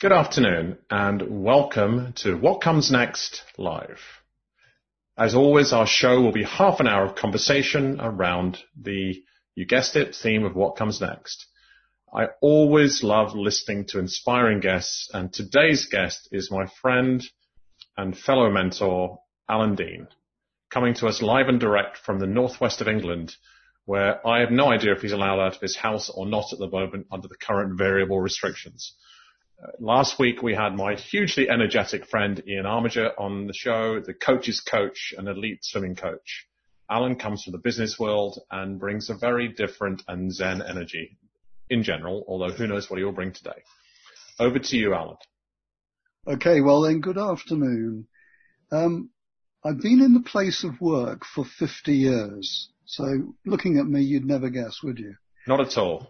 Good afternoon and welcome to What Comes Next Live. As always, our show will be half an hour of conversation around the, you guessed it, theme of what comes next. I always love listening to inspiring guests, and today's guest is my friend and fellow mentor, Alan Dean, coming to us live and direct from the northwest of England, where I have no idea if he's allowed out of his house or not at the moment under the current variable restrictions. Last week, we had my hugely energetic friend Ian Armiger on the show, the coach's coach and elite swimming coach. Alan comes from the business world and brings a very different and zen energy in general, although who knows what he'll bring today. Over to you, Alan. Okay, well then, good afternoon. I've been in the place of work for 50 years, so looking at me, you'd never guess, would you? Not at all.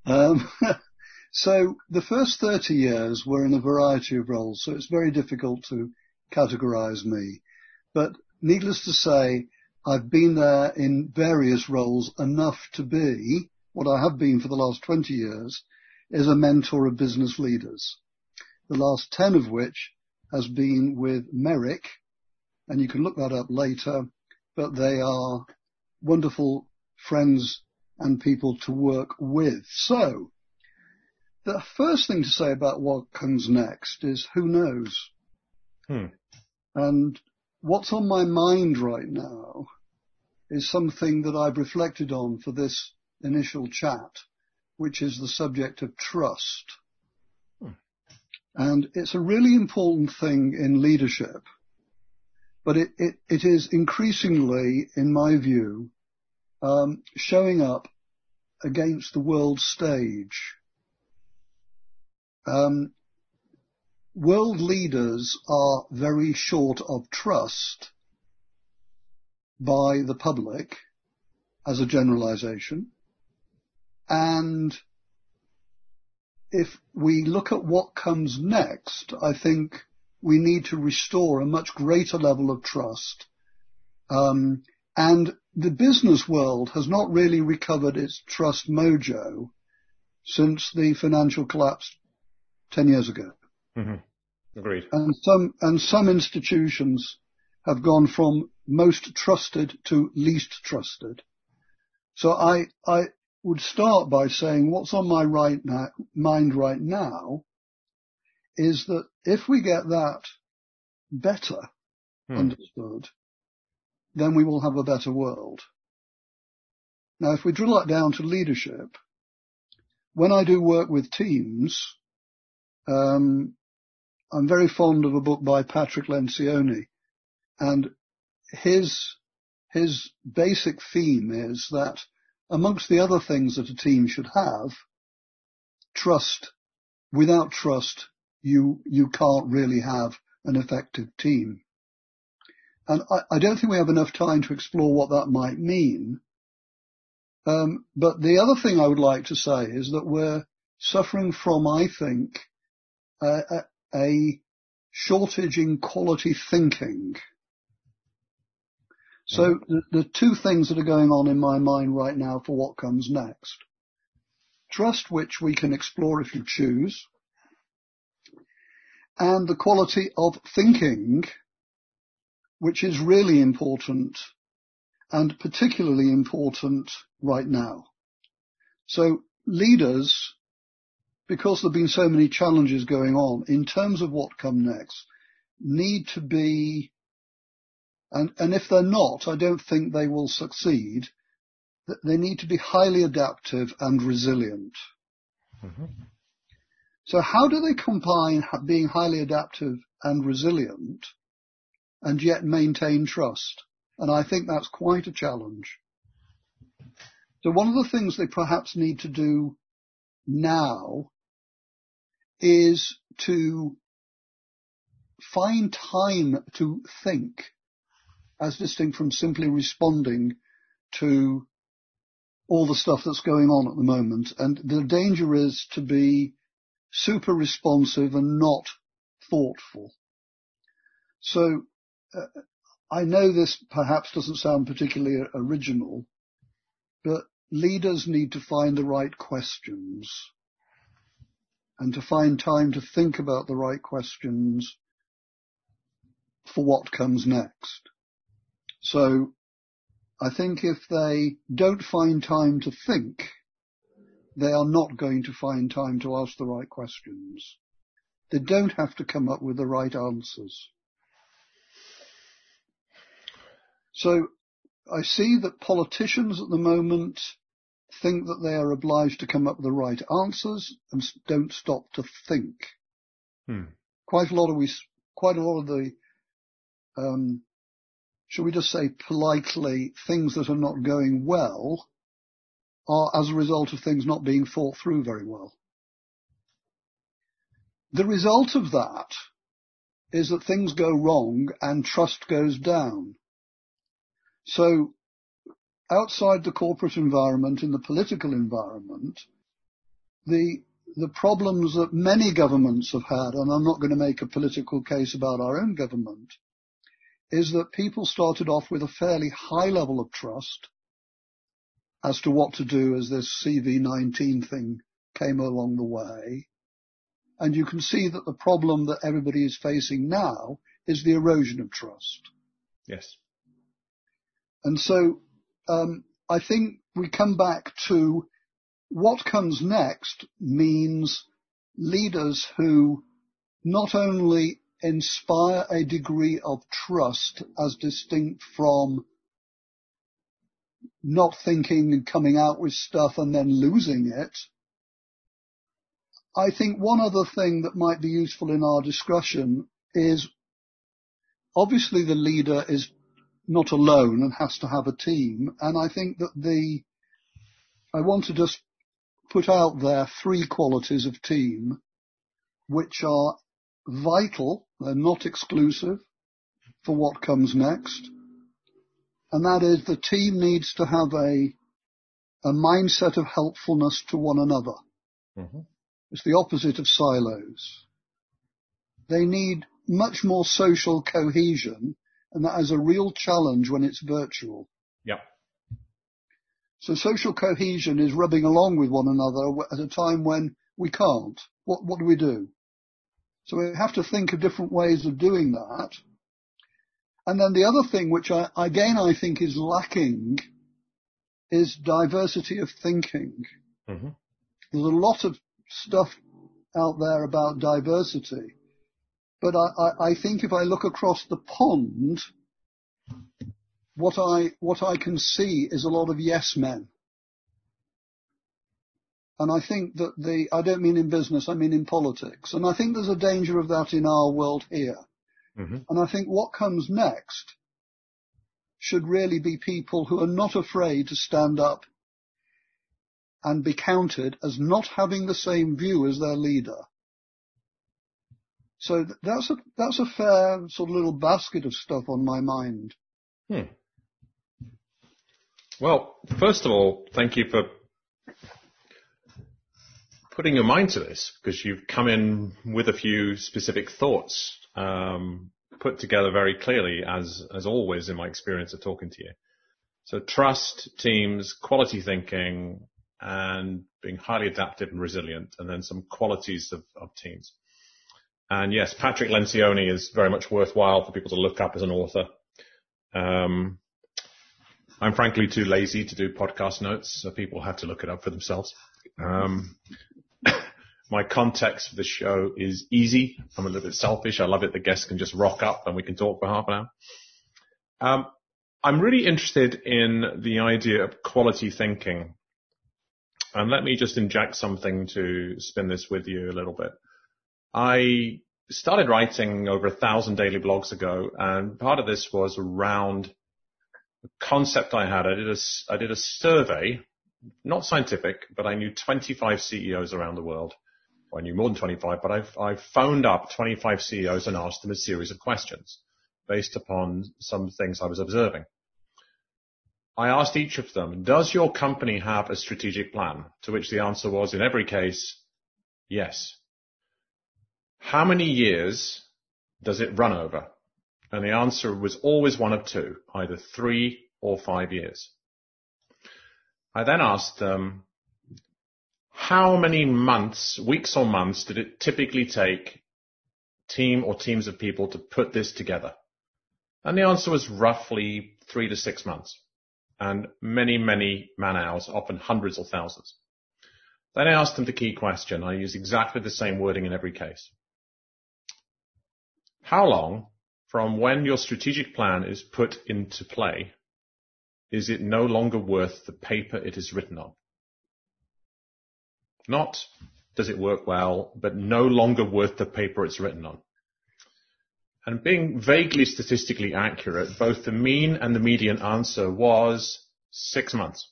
So the first 30 years were in a variety of roles, so it's very difficult to categorize me. But needless to say, I've been there in various roles enough to be, what I have been for the last 20 years, is a mentor of business leaders. The last 10 of which has been with Merrick, and you can look that up later, but they are wonderful friends and people to work with. So, the first thing to say about what comes next is who knows? And what's on my mind right now is something that I've reflected on for this initial chat, which is the subject of trust. And it's a really important thing in leadership, but it is increasingly, in my view, showing up against the world stage. World leaders are very short of trust by the public as a generalization. And if we look at what comes next, I think we need to restore a much greater level of trust. And the business world has not really recovered its trust mojo since the financial collapse 10 years ago. Mm-hmm. Agreed. And some institutions have gone from most trusted to least trusted. So I would start by saying what's on my mind right now is that if we get that better understood, then we will have a better world. Now, if we drill that down to leadership, when I do work with teams, I'm very fond of a book by Patrick Lencioni, and his basic theme is that amongst the other things that a team should have, trust. Without trust, you can't really have an effective team. And I don't think we have enough time to explore what that might mean. But the other thing I would like to say is that we're suffering from, I think, a shortage in quality thinking. So the two things that are going on in my mind right now for what comes next. Trust, which we can explore if you choose, and the quality of thinking, which is really important and particularly important right now. So leaders, because there have been so many challenges going on in terms of what come next, need to be, and if they're not, I don't think they will succeed, they need to be highly adaptive and resilient. Mm-hmm. So how do they combine being highly adaptive and resilient and yet maintain trust? And I think that's quite a challenge. So one of the things they perhaps need to do now is to find time to think, as distinct from simply responding to all the stuff that's going on at the moment. And the danger is to be super responsive and not thoughtful. So I know this perhaps doesn't sound particularly original, but leaders need to find the right questions. and to find time to think about the right questions for what comes next. So I think if they don't find time to think, they are not going to find time to ask the right questions. They don't have to come up with the right answers. So I see that politicians at the moment think that they are obliged to come up with the right answers and don't stop to think. Quite a lot of the, shall we just say politely, things that are not going well are as a result of things not being thought through very well. The result of that is that things go wrong and trust goes down. So outside the corporate environment, in the political environment, the problems that many governments have had, and I'm not going to make a political case about our own government, is that people started off with a fairly high level of trust as to what to do as this CV19 thing came along the way. And you can see that the problem that everybody is facing now is the erosion of trust. Yes. And so I think we come back to what comes next means leaders who not only inspire a degree of trust as distinct from not thinking and coming out with stuff and then losing it. I think one other thing that might be useful in our discussion is obviously the leader is not alone and has to have a team. And I think that I want to just put out there 3 qualities of team which are vital, they're not exclusive for what comes next. And that is the team needs to have a mindset of helpfulness to one another. Mm-hmm. It's the opposite of silos. They need much more social cohesion, and that is a real challenge when it's virtual. Yep. So social cohesion is rubbing along with one another at a time when we can't. What do we do? So we have to think of different ways of doing that. And then the other thing, which I think is lacking, is diversity of thinking. Mm-hmm. There's a lot of stuff out there about diversity, but I think if I look across the pond, what I can see is a lot of yes men. And I think that I don't mean in business, I mean in politics. And I think there's a danger of that in our world here. Mm-hmm. And I think what comes next should really be people who are not afraid to stand up and be counted as not having the same view as their leader. So that's a fair sort of little basket of stuff on my mind. Well, first of all, thank you for putting your mind to this, because you've come in with a few specific thoughts, put together very clearly, as always in my experience of talking to you. So trust, teams, quality thinking, and being highly adaptive and resilient, and then some qualities of teams. And yes, Patrick Lencioni is very much worthwhile for people to look up as an author. I'm frankly too lazy to do podcast notes, so people have to look it up for themselves. My context for the show is easy. I'm a little bit selfish. I love it. The guests can just rock up and we can talk for half an hour. I'm really interested in the idea of quality thinking. And let me just inject something to spin this with you a little bit. I started writing over 1,000 daily blogs ago, and part of this was around the concept I had. I did a survey, not scientific, but I knew 25 CEOs around the world. Well, I knew more than 25, but I phoned up 25 CEOs and asked them a series of questions based upon some things I was observing. I asked each of them, does your company have a strategic plan? To which the answer was, in every case, yes. How many years does it run over? And the answer was always one of 2, either 3 or 5 years. I then asked them, how many months, weeks or months, did it typically take team or teams of people to put this together? And the answer was roughly 3 to 6 months, and many, many man hours, often hundreds or thousands. Then I asked them the key question. I use exactly the same wording in every case. How long from when your strategic plan is put into play is it no longer worth the paper it is written on? Not does it work well, but no longer worth the paper it's written on. And being vaguely statistically accurate, both the mean and the median answer was 6 months.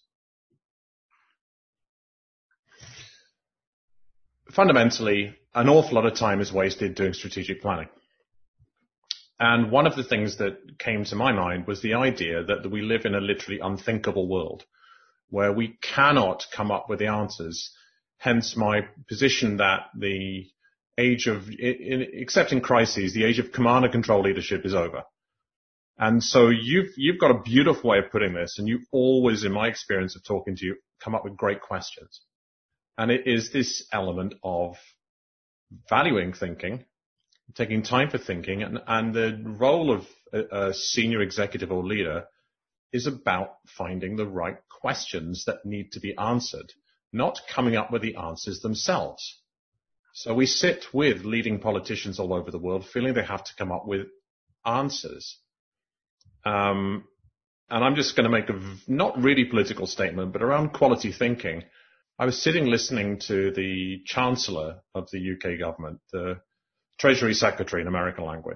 Fundamentally, an awful lot of time is wasted doing strategic planning. And one of the things that came to my mind was the idea that we live in a literally unthinkable world where we cannot come up with the answers. Hence my position that the age of, except in crises, the age of command and control leadership is over. And so you've got a beautiful way of putting this, and you always, in my experience of talking to you, come up with great questions. And it is this element of valuing thinking, taking time for thinking, and the role of a senior executive or leader is about finding the right questions that need to be answered, not coming up with the answers themselves. So we sit with leading politicians all over the world feeling they have to come up with answers. And I'm just going to make a not really political statement, but around quality thinking. I was sitting listening to the Chancellor of the UK government, the Treasury Secretary in American language,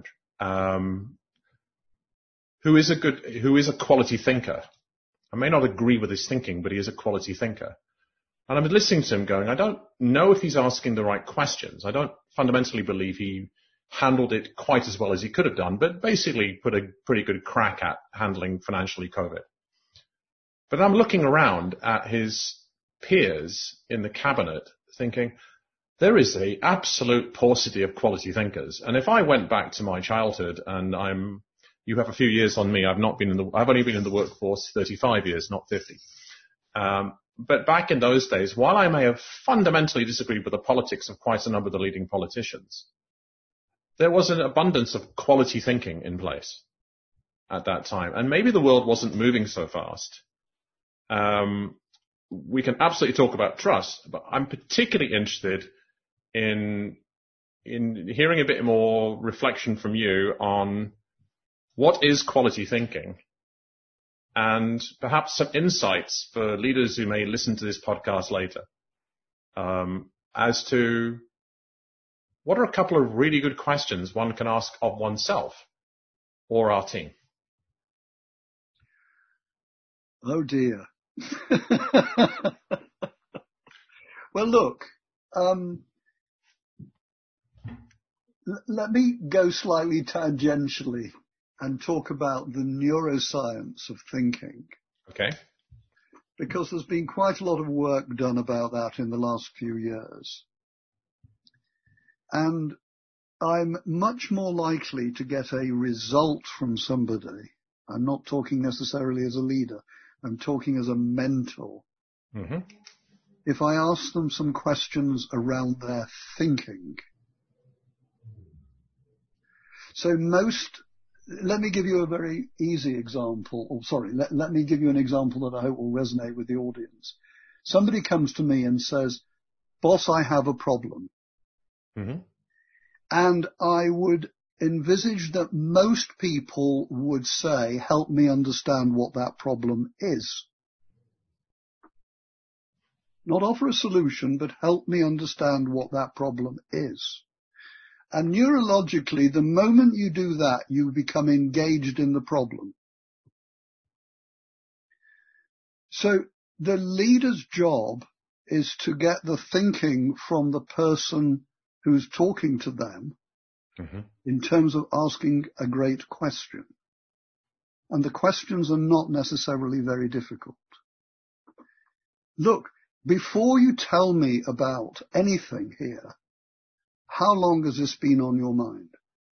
who is a quality thinker. I may not agree with his thinking, but he is a quality thinker. And I'm listening to him going, I don't know if he's asking the right questions. I don't fundamentally believe he handled it quite as well as he could have done, but basically put a pretty good crack at handling financially COVID. But I'm looking around at his peers in the cabinet thinking, there is an absolute paucity of quality thinkers. And if I went back to my childhood, and you have a few years on me, I've only been in the workforce 35 years, not 50. But back in those days, while I may have fundamentally disagreed with the politics of quite a number of the leading politicians, there was an abundance of quality thinking in place at that time. And maybe the world wasn't moving so fast. We can absolutely talk about trust, but I'm particularly interested in hearing a bit more reflection from you on what is quality thinking, and perhaps some insights for leaders who may listen to this podcast later, as to what are a couple of really good questions one can ask of oneself or our team. Oh dear. Well, look, let me go slightly tangentially and talk about the neuroscience of thinking. Okay. Because there's been quite a lot of work done about that in the last few years. And I'm much more likely to get a result from somebody. I'm not talking necessarily as a leader. I'm talking as a mentor. Mm-hmm. If I ask them some questions around their thinking. So let me give you a very easy example. Let me give you an example that I hope will resonate with the audience. Somebody comes to me and says, boss, I have a problem. Mm-hmm. And I would envisage that most people would say, help me understand what that problem is. Not offer a solution, but help me understand what that problem is. And neurologically, the moment you do that, you become engaged in the problem. So the leader's job is to get the thinking from the person who's talking to them, mm-hmm. in terms of asking a great question. And the questions are not necessarily very difficult. Look, before you tell me about anything here, how long has this been on your mind?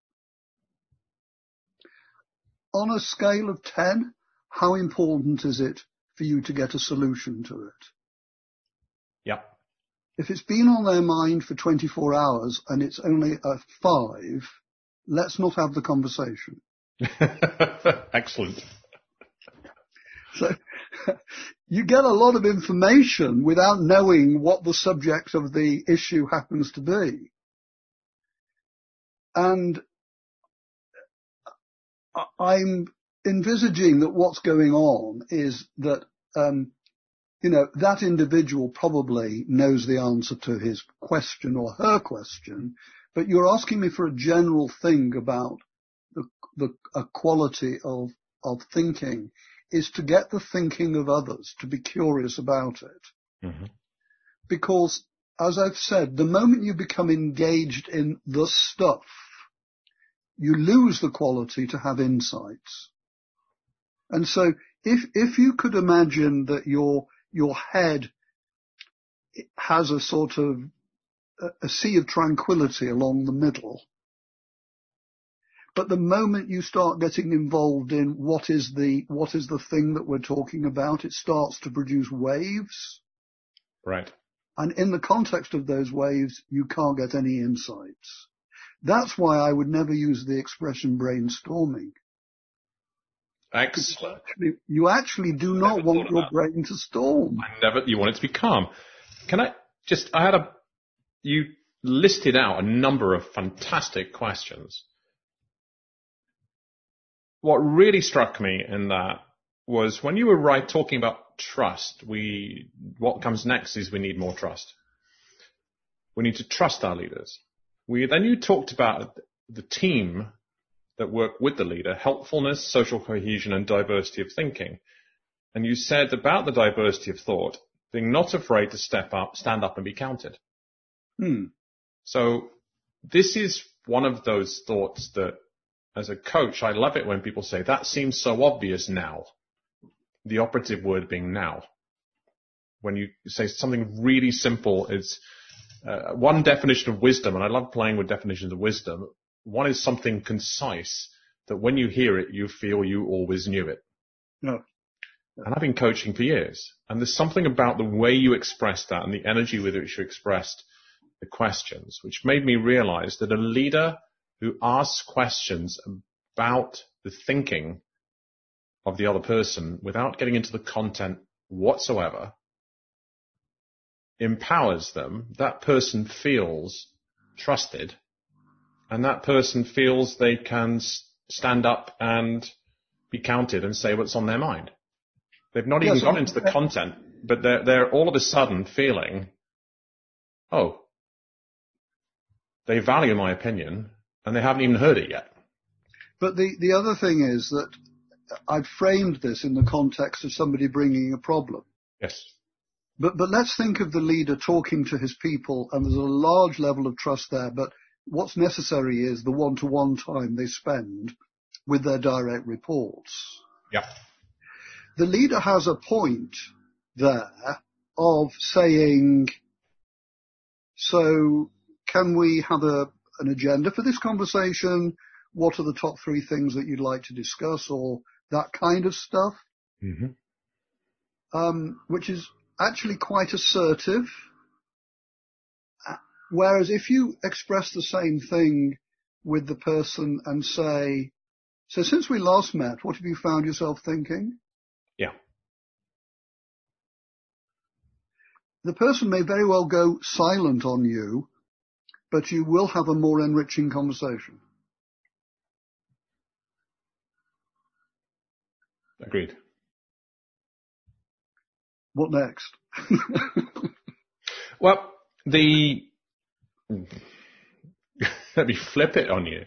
On a scale of 10, how important is it for you to get a solution to it? Yep. if it's been on their mind for 24 hours and it's only a 5, let's not have the conversation. Excellent. So you get a lot of information without knowing what the subject of the issue happens to be. And I'm envisaging that what's going on is that, that individual probably knows the answer to his question or her question, but you're asking me for a general thing about a quality of thinking is to get the thinking of others, to be curious about it. Mm-hmm. Because, as I've said, the moment you become engaged in the stuff, you lose the quality to have insights. And so if you could imagine that your head has a sort of a sea of tranquility along the middle, but the moment you start getting involved in what is the thing that we're talking about, it starts to produce waves. Right. And in the context of those waves, you can't get any insights. That's why I would never use the expression brainstorming. Excellent. You actually do not want your brain to storm. You want it to be calm. You listed out a number of fantastic questions. What really struck me in that was when you were talking about trust, what comes next is we need more trust. We need to trust our leaders. Then you talked about the team that work with the leader, helpfulness, social cohesion, and diversity of thinking. And you said about the diversity of thought, being not afraid to stand up and be counted. So this is one of those thoughts that, as a coach, I love it when people say, that seems so obvious now. The operative word being now. When you say something really simple, it's one definition of wisdom, and I love playing with definitions of wisdom. One is something concise, that when you hear it, you feel you always knew it. No. And I've been coaching for years, and there's something about the way you expressed that and the energy with which you expressed the questions, which made me realize that a leader who asks questions about the thinking of the other person without getting into the content whatsoever empowers them. That person feels trusted, and that person feels they can stand up and be counted and say what's on their mind. They've not even gone into the content, but they're all of a sudden feeling, oh, they value my opinion, and they haven't even heard it yet. But the other thing is that I've framed this in the context of somebody bringing a problem. Yes. But let's think of the leader talking to his people, and there's a large level of trust there, but what's necessary is the one-to-one time they spend with their direct reports. Yeah. The leader has a point there of saying, so can we have an agenda for this conversation? What are the top 3 things that you'd like to discuss, or that kind of stuff? Mm-hmm. Which is actually quite assertive. Whereas if you express the same thing with the person and say, so since we last met, what have you found yourself thinking? Yeah. The person may very well go silent on you, but you will have a more enriching conversation. Agreed. What next? Well, let me flip it on you.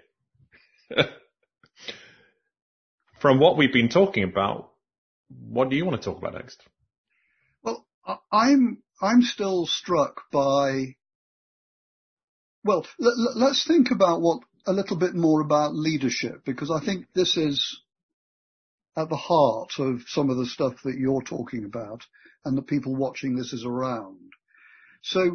From what we've been talking about, what do you want to talk about next? Well, I'm still struck by, well, let's think about a little bit more about leadership, because I think this is at the heart of some of the stuff that you're talking about and the people watching this is around. So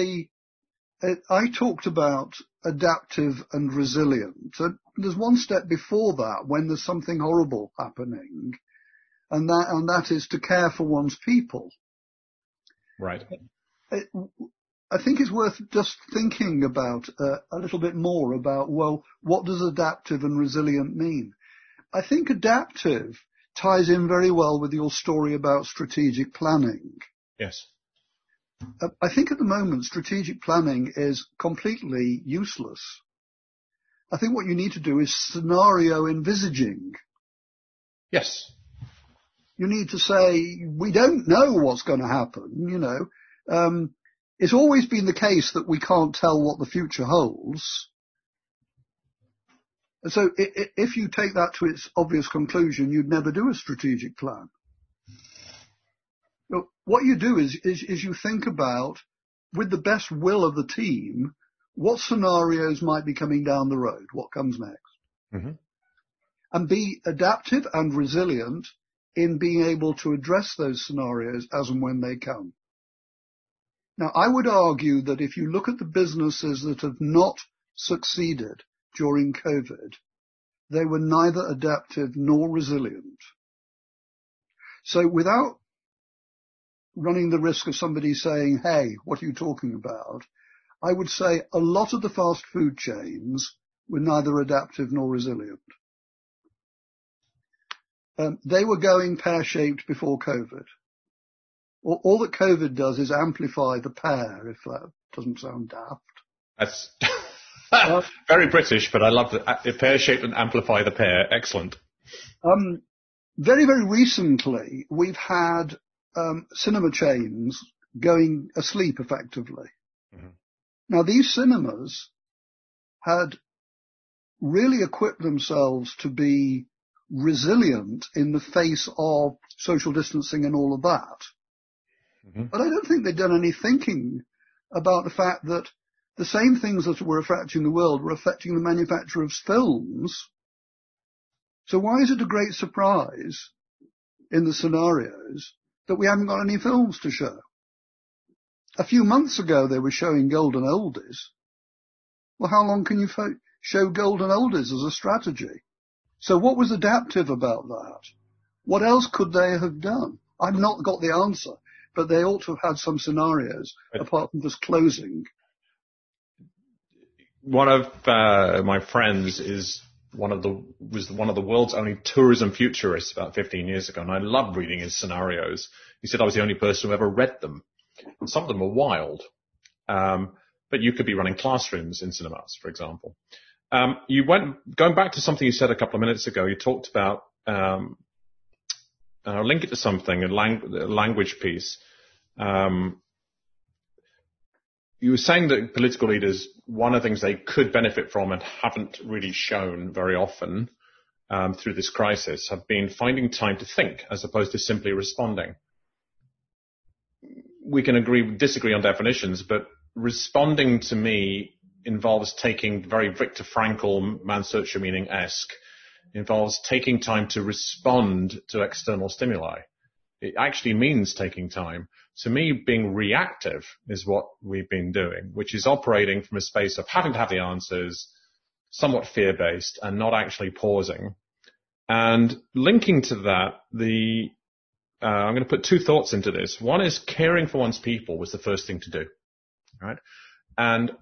I talked about adaptive and resilient. There's one step before that when there's something horrible happening, and that is to care for one's people. Right. I think it's worth just thinking about a little bit more about, well, what does adaptive and resilient mean? I think adaptive ties in very well with your story about strategic planning. Yes. I think at the moment strategic planning is completely useless. I think what you need to do is scenario envisaging. Yes. You need to say, we don't know what's going to happen, you know. It's always been the case that we can't tell what the future holds. And so if you take that to its obvious conclusion, you'd never do a strategic plan. What you do is you think about, with the best will of the team, what scenarios might be coming down the road, what comes next. Mm-hmm. And be adaptive and resilient in being able to address those scenarios as and when they come. Now, I would argue that if you look at the businesses that have not succeeded during COVID, they were neither adaptive nor resilient. So without running the risk of somebody saying, hey, what are you talking about? I would say a lot of the fast food chains were neither adaptive nor resilient. They were going pear-shaped before COVID. All that COVID does is amplify the pear, if that doesn't sound daft. That's very British, but I love the pear-shaped and amplify the pear. Excellent. Very, very recently, we've had cinema chains going asleep effectively. Mm-hmm. Now, these cinemas had really equipped themselves to be resilient in the face of social distancing and all of that. Mm-hmm. But I don't think they'd done any thinking about the fact that the same things that were affecting the world were affecting the manufacture of films. So why is it a great surprise in the scenarios that we haven't got any films to show? A few months ago, they were showing golden oldies. Well, how long can you show golden oldies as a strategy? So what was adaptive about that? What else could they have done? I've not got the answer, but they ought to have had some scenarios apart from just closing. One of my friends was one of the world's only tourism futurists about 15 years ago, and I loved reading his scenarios. He said I was the only person who ever read them. And some of them were wild, but you could be running classrooms in cinemas, for example. Going back to something you said a couple of minutes ago, you talked about, I'll link it to something, a language piece. You were saying that political leaders, one of the things they could benefit from and haven't really shown very often through this crisis have been finding time to think as opposed to simply responding. We can disagree on definitions, but responding to me involves taking very Viktor Frankl, man's search for meaning-esque, involves taking time to respond to external stimuli. It actually means taking time. To me, being reactive is what we've been doing, which is operating from a space of having to have the answers, somewhat fear-based, and not actually pausing. And linking to that, I'm going to put two thoughts into this. One is caring for one's people was the first thing to do, right? And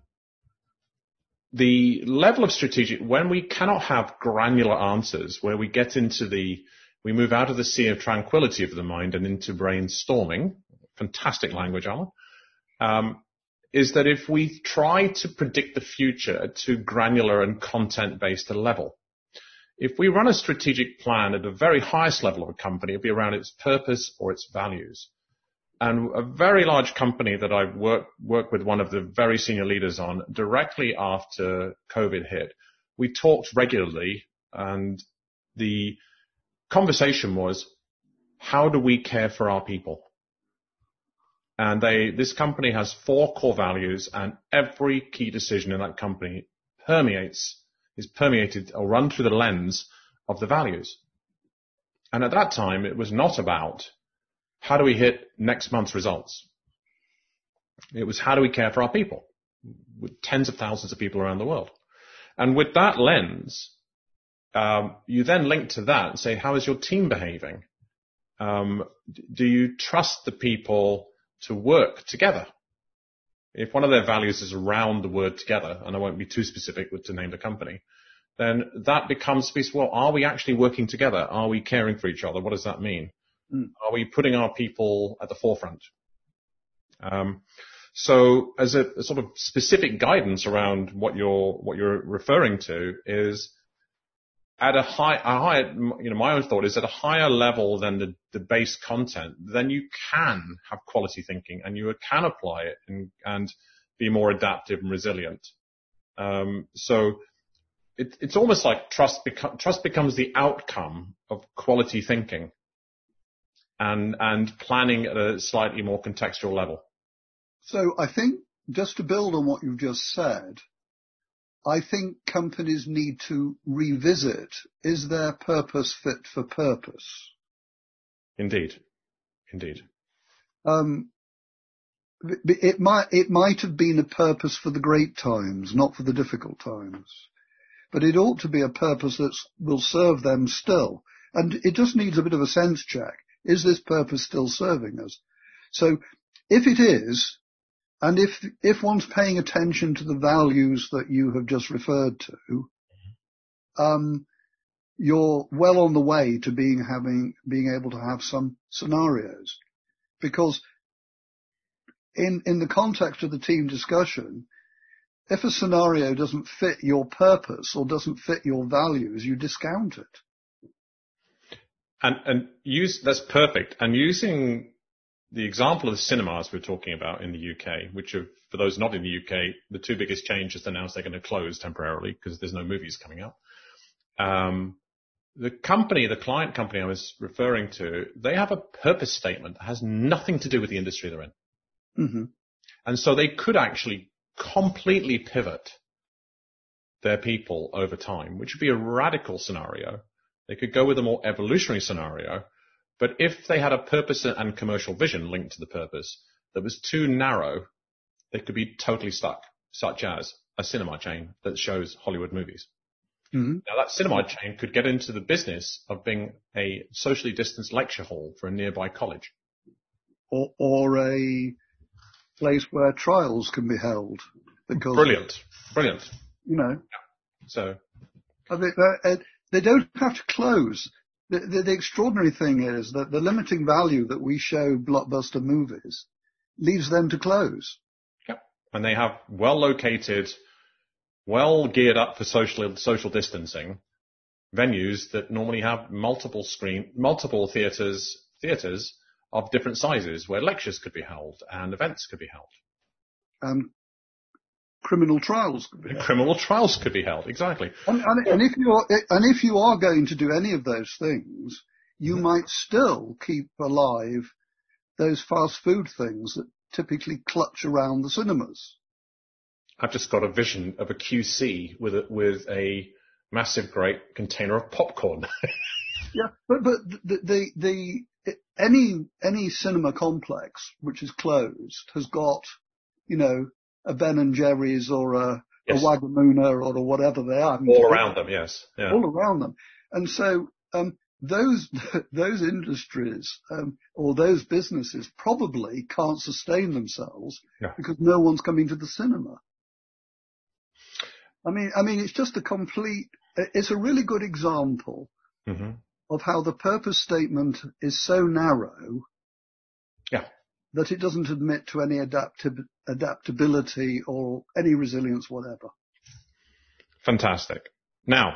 the level of strategic, when we cannot have granular answers, where we we move out of the sea of tranquility of the mind and into brainstorming, fantastic language, Alan, is that if we try to predict the future at too granular and content-based a level, if we run a strategic plan at the very highest level of a company, it'll be around its purpose or its values. And a very large company that I worked with one of the very senior leaders on directly after COVID hit, we talked regularly, and the conversation was, how do we care for our people? And this company has 4 core values, and every key decision in that company is permeated or run through the lens of the values. And at that time, it was not about how do we hit next month's results. It was how do we care for our people, with tens of thousands of people around the world. And with that lens, you then link to that and say, how is your team behaving? Do you trust the people to work together? if one of their values is around the word together, and I won't be too specific to name the company, then that becomes, well, are we actually working together? Are we caring for each other? What does that mean? Are we putting our people at the forefront? So as a sort of specific guidance around what you're referring to is at a higher, my own thought is at a higher level than the base content, then you can have quality thinking and you can apply it and be more adaptive and resilient. So it's almost like trust becomes the outcome of quality thinking and planning at a slightly more contextual level. So I think, just to build on what you've just said, I think companies need to revisit, is their purpose fit for purpose? Indeed. It might have been a purpose for the great times, not for the difficult times. But it ought to be a purpose that will serve them still. And it just needs a bit of a sense check. Is this purpose still serving us? So if it is, and if one's paying attention to the values that you have just referred to, you're well on the way to being able to have some scenarios. Because in the context of the team discussion, if a scenario doesn't fit your purpose or doesn't fit your values, you discount it. That's perfect. And using the example of the cinemas we're talking about in the UK, which are, for those not in the UK, the two biggest changes announced they're going to close temporarily because there's no movies coming out. The client company I was referring to, they have a purpose statement that has nothing to do with the industry they're in. Mm-hmm. And so they could actually completely pivot their people over time, which would be a radical scenario. They could go with a more evolutionary scenario. But if they had a purpose and commercial vision linked to the purpose that was too narrow, they could be totally stuck, such as a cinema chain that shows Hollywood movies. Mm-hmm. Now, that cinema chain could get into the business of being a socially distanced lecture hall for a nearby college. Or a place where trials can be held. Because, Brilliant. You know. Yeah. So they don't have to close. The extraordinary thing is that the limiting value that we show blockbuster movies leaves them to close. Yep. And they have well-located, well-geared up for social distancing venues that normally have multiple theatres of different sizes where lectures could be held and events could be held. Criminal trials could be held. Criminal trials could be held, exactly. And if you are going to do any of those things, you might still keep alive those fast food things that typically clutch around the cinemas. I've just got a vision of a QC with a massive, great container of popcorn. Yeah, but any cinema complex which is closed has got, a Ben and Jerry's or a Wagamuna or whatever they are. All around them, yes. Yeah. All around them. And so those industries or those businesses probably can't sustain themselves because no one's coming to the cinema. I mean, it's just it's a really good example of how the purpose statement is so narrow that it doesn't admit to any adaptability or any resilience, whatever. Fantastic. Now,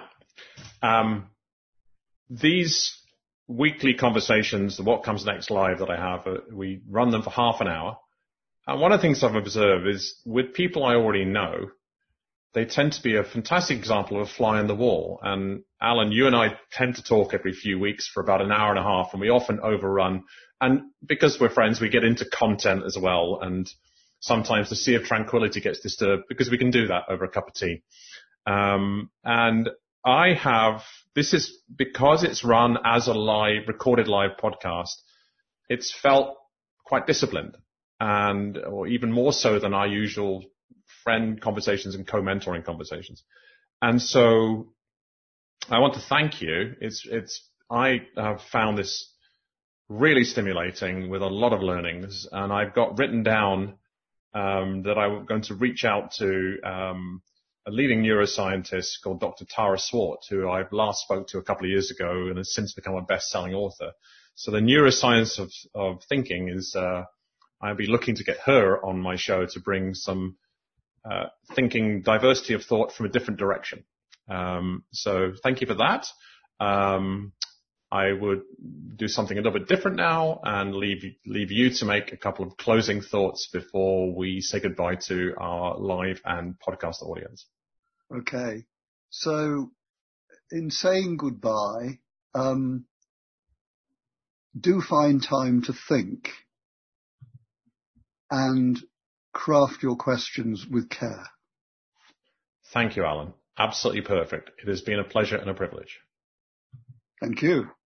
these weekly conversations, the What Comes Next Live that I have, we run them for half an hour. And one of the things I've observed is with people I already know, they tend to be a fantastic example of a fly on the wall. And Alan, you and I tend to talk every few weeks for about an hour and a half, and we often overrun. And because we're friends, we get into content as well. And sometimes the sea of tranquility gets disturbed because we can do that over a cup of tea. And this is because it's run as a recorded live podcast. It's felt quite disciplined or even more so than our usual friend conversations and co-mentoring conversations. And so I want to thank you. I have found this really stimulating with a lot of learnings, and I've got written down that I'm going to reach out to a leading neuroscientist called Dr. Tara Swart, who I last spoke to a couple of years ago and has since become a best-selling author. So the neuroscience of thinking is, I'll be looking to get her on my show to bring some thinking diversity of thought from a different direction. So thank you for that. I would do something a little bit different now and leave you to make a couple of closing thoughts before we say goodbye to our live and podcast audience. Okay. So in saying goodbye, do find time to think and craft your questions with care. Thank you, Alan. Absolutely perfect. It has been a pleasure and a privilege. Thank you.